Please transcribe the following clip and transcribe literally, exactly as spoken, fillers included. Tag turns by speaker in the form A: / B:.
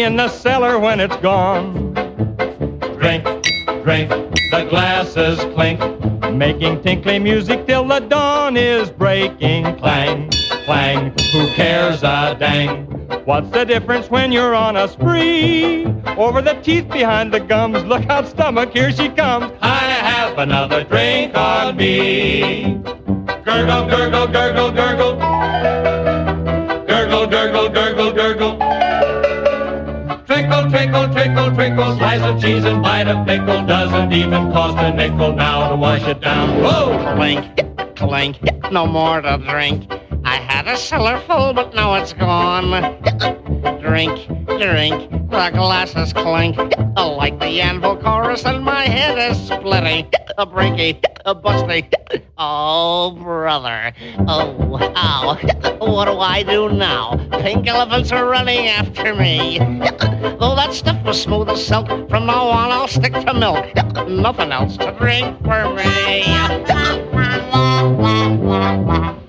A: in the cellar when it's gone. Drink, drink, the glasses clink, making tinkly music till the dawn is breaking. Clang, clang, who cares a dang? What's the difference when you're on a spree? Over the teeth behind the gums, look out stomach, here she comes. I have another drink on me. Gurgle, gurgle, gurgle, gurgle. Gurgle, gurgle, gurgle, gurgle. Trickle, trickle, trickle, trickle. Slice of cheese and bite of pickle. Doesn't even cost a nickel now to wash it down. Whoa!
B: Clink, clink, no more to drink. I had a cellar full, but now it's gone. Drink, drink, the glasses clink. Like the anvil chorus, and my head is splitting. A breaky, a busty. Oh, brother. Oh, how? What do I do now? Pink elephants are running after me. Though that stuff was smooth as silk, from now on I'll stick to milk. Nothing else to drink for me.